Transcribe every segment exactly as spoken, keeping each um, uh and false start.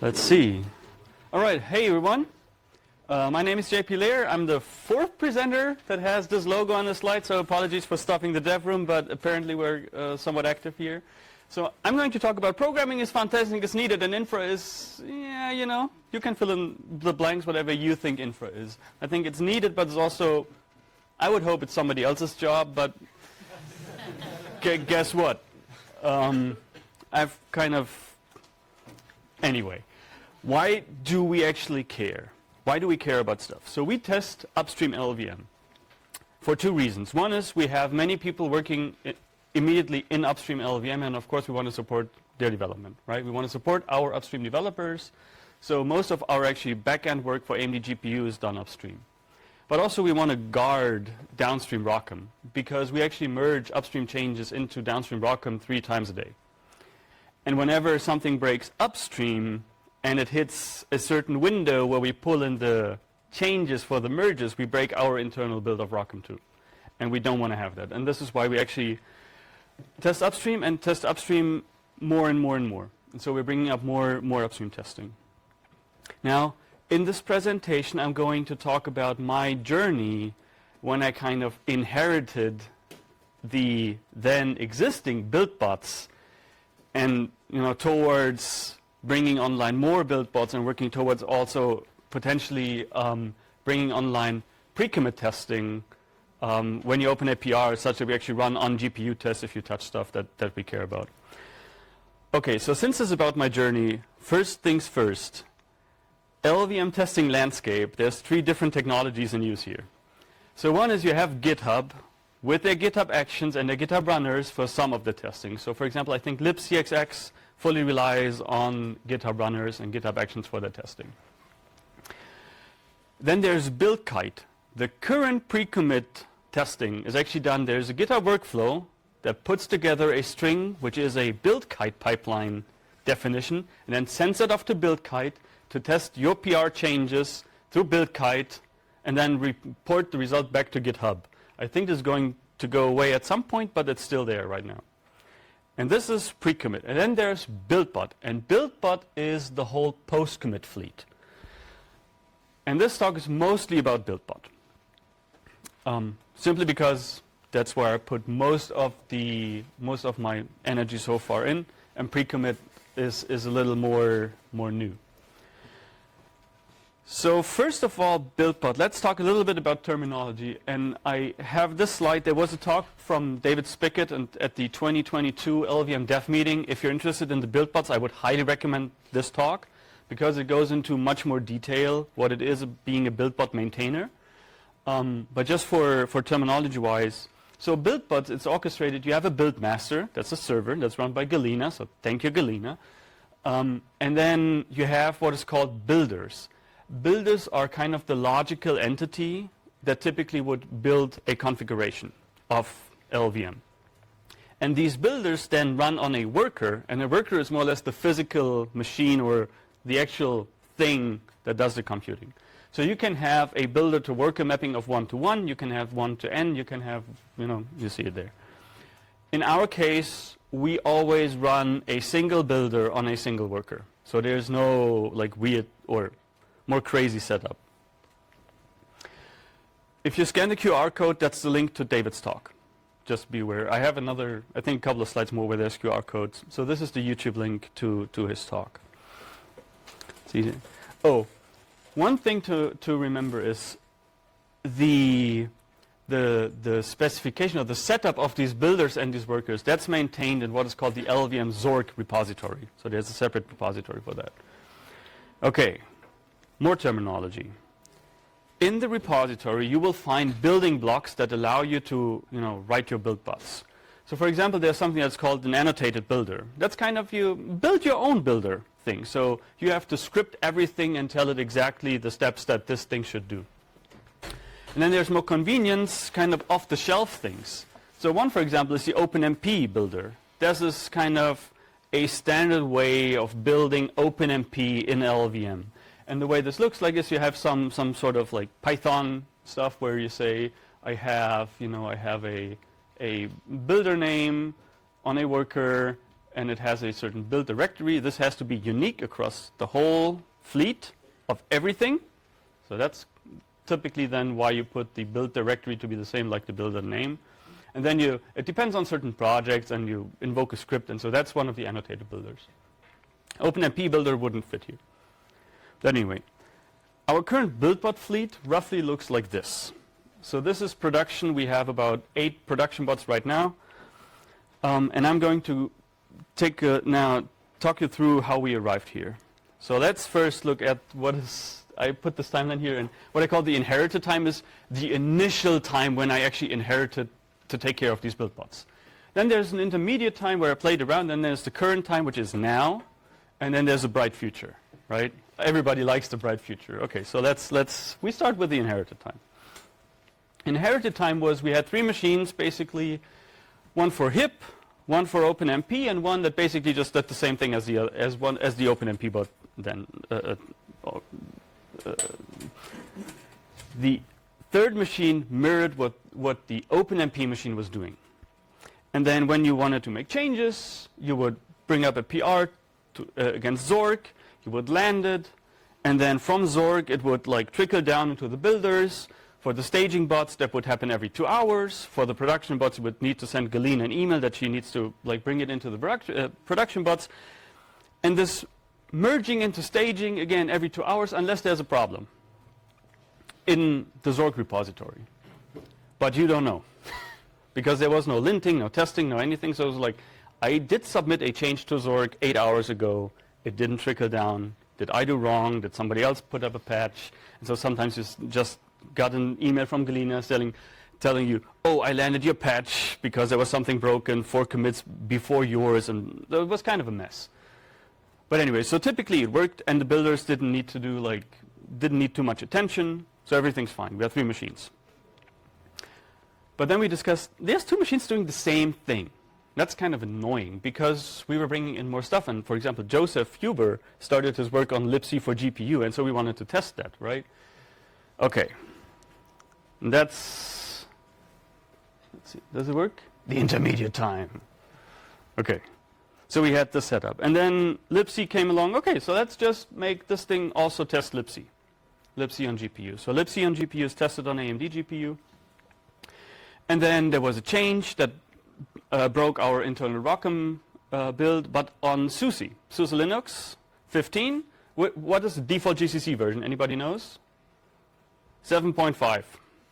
Let's see. All right, hey everyone. Uh, my name is J P Lehr. I'm the fourth presenter that has this logo on the slide, so apologies for stopping the dev room, but apparently we're uh, somewhat active here. So I'm going to talk about programming is fun, testing is needed, and infra is, yeah, you know, you can fill in the blanks whatever you think infra is. I think it's needed, but it's also, I would hope it's somebody else's job, but guess what? Um, I've kind of, anyway. Why do we actually care? Why do we care about stuff? So we test upstream L V M for two reasons. One is we have many people working I immediately in upstream L V M, and of course we want to support their development, right? We want to support our upstream developers. So most of our actually back-end work for A M D G P U is done upstream. But also we want to guard downstream ROCm, because we actually merge upstream changes into downstream ROCm three times a day. And whenever something breaks upstream, and it hits a certain window where we pull in the changes for the merges, we break our internal build of ROCm too. And we don't want to have that. And this is why we actually test upstream and test upstream more and more and more. And so we're bringing up more, more upstream testing. Now, in this presentation, I'm going to talk about my journey when I kind of inherited the then existing BuildBots and, you know, towards bringing online more BuildBots and working towards also potentially um, bringing online pre-commit testing um, when you open a P R, such that we actually run on G P U tests if you touch stuff that, that we care about. Okay, so since this is about my journey, first things first, L V M testing landscape, there's three different technologies in use here. So one is you have GitHub with their GitHub actions and their GitHub runners for some of the testing. So for example, I think libcxx fully relies on GitHub runners and GitHub actions for their testing. Then there's BuildKite. The current pre-commit testing is actually done. There's a GitHub workflow that puts together a string, which is a BuildKite pipeline definition, and then sends it off to BuildKite to test your P R changes through BuildKite, and then report the result back to GitHub. I think this is going to go away at some point, but it's still there right now. And this is pre-commit. And then there's BuildBot. And BuildBot is the whole post-commit fleet. And this talk is mostly about BuildBot. Um, simply because that's where I put most of the most of my energy so far in, and pre-commit is, is a little more, more new. So first of all, BuildBot. Let's talk a little bit about terminology. And I have this slide. There was a talk from David Spickett and at the twenty twenty-two L V M Dev meeting. If you're interested in the BuildBots, I would highly recommend this talk, because it goes into much more detail what it is being a BuildBot maintainer. Um, but just for, for terminology-wise, so BuildBots, it's orchestrated. You have a build master. That's a server that's run by Galena. So thank you, Galena. Um, and then you have what is called builders. Builders are kind of the logical entity that typically would build a configuration of L V M. And these builders then run on a worker, and a worker is more or less the physical machine or the actual thing that does the computing. So you can have a builder to worker mapping of one to one, you can have one to n, you can have, you know, you see it there. In our case, we always run a single builder on a single worker. So there's no like weird or more crazy setup. If you scan the Q R code, that's the link to David's talk. Just be aware. I have another, I think a couple of slides more where there's Q R codes. So this is the YouTube link to, to his talk. See? Oh, one thing to, to remember is the, the, the specification of the setup of these builders and these workers, that's maintained in what is called the L V M Zork repository. So there's a separate repository for that. Okay. More terminology. In the repository, you will find building blocks that allow you to, you know, write your BuildBots. So for example, there's something that's called an annotated builder. That's kind of you build your own builder thing. So you have to script everything and tell it exactly the steps that this thing should do. And then there's more convenience, kind of off-the-shelf things. So one, for example, is the OpenMP builder. This is kind of a standard way of building OpenMP in L V M. And the way this looks like is you have some some sort of like Python stuff where you say, I have, you know, I have a a builder name on a worker, and it has a certain build directory. This has to be unique across the whole fleet of everything. So that's typically then why you put the build directory to be the same like the builder name. And then you, it depends on certain projects, and you invoke a script, and so that's one of the annotated builders. OpenMP builder wouldn't fit here. But anyway, our current BuildBot fleet roughly looks like this. So this is production. We have about eight production bots right now. Um, and I'm going to take a, now talk you through how we arrived here. So let's first look at what is, I put this timeline here, and what I call the inherited time is the initial time when I actually inherited to take care of these build bots. Then there's an intermediate time where I played around, and there's the current time, which is now, and then there's a bright future, right? Everybody likes the bright future. Okay, so let's, let's, we start with the inherited time. Inherited time was we had three machines, basically, one for H I P, one for OpenMP, and one that basically just did the same thing as the, uh, as one, as the OpenMP bot then. Uh, uh, uh, the third machine mirrored what, what the OpenMP machine was doing. And then when you wanted to make changes, you would bring up a P R to, uh, against Zork, you would land it, and then from Zork it would like trickle down into the builders. For the staging bots, that would happen every two hours. For the production bots, you would need to send Galina an email that she needs to like bring it into the production, uh, production bots. And this merging into staging, again, every two hours, unless there's a problem in the Zork repository. But you don't know. Because there was no linting, no testing, no anything. So it was like, I did submit a change to Zork eight hours ago. It didn't trickle down. Did I do wrong? Did somebody else put up a patch? And so sometimes you just got an email from Galina telling, telling you, oh, I landed your patch because there was something broken, four commits before yours, and it was kind of a mess. But anyway, so typically it worked, and the builders didn't need to do like, didn't need too much attention, so everything's fine. We have three machines. But then we discussed, there's two machines doing the same thing. That's kind of annoying because we were bringing in more stuff, and for example, Joseph Huber started his work on libc for G P U, and so we wanted to test that, right? Okay. And that's, let's see, does it work? The intermediate time. Okay. So we had this setup. And then libc came along. Okay, so let's just make this thing also test libc. libc on G P U. So libc on G P U is tested on A M D G P U. And then there was a change that uh, broke our internal ROCm uh, build, but on SUSE, SUSE Linux fifteen. Wh what is the default G C C version? Anybody knows? seven point five.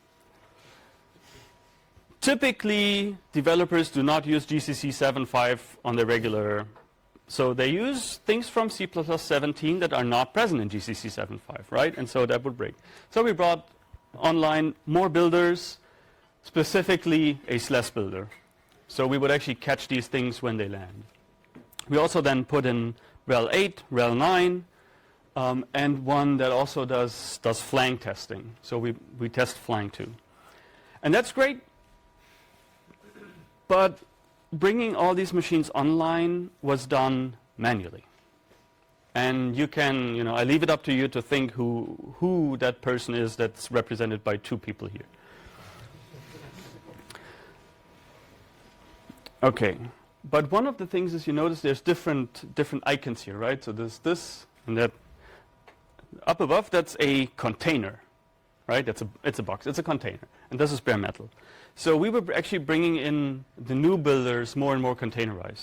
Typically, developers do not use G C C seven point five on the regular. So they use things from C plus plus seventeen that are not present in G C C seven point five, right? And so that would break. So we brought online more builders, specifically a S L E S builder. So we would actually catch these things when they land. We also then put in R H E L eight, R H E L nine, um, and one that also does, does flang testing. So we, we test flang too. And that's great. But bringing all these machines online was done manually. And you can, you know, I leave it up to you to think who, who that person is that's represented by two people here. Okay, but one of the things is you notice there's different, different icons here, right? So there's this and that. Up above, that's a container, right? That's a, it's a box, it's a container. And this is bare metal. So we were actually bringing in the new builders more and more containerized.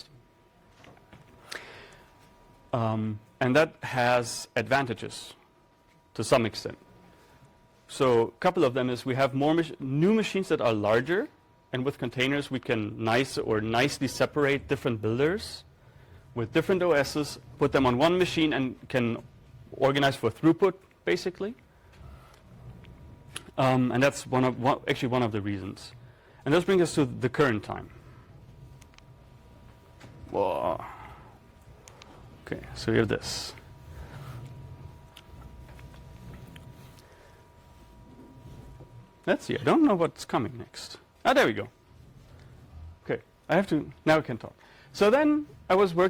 Um, and that has advantages to some extent. So a couple of them is we have more mach new machines that are larger, and with containers we can nice or nicely separate different builders with different O Ss, put them on one machine, and can organize for throughput, basically. Um, and that's one of one, actually one of the reasons. And this brings us to the current time. Whoa. Okay, so we have this. Let's see, I don't know what's coming next. Ah, there we go. Okay, I have to, now we can talk. So then I was working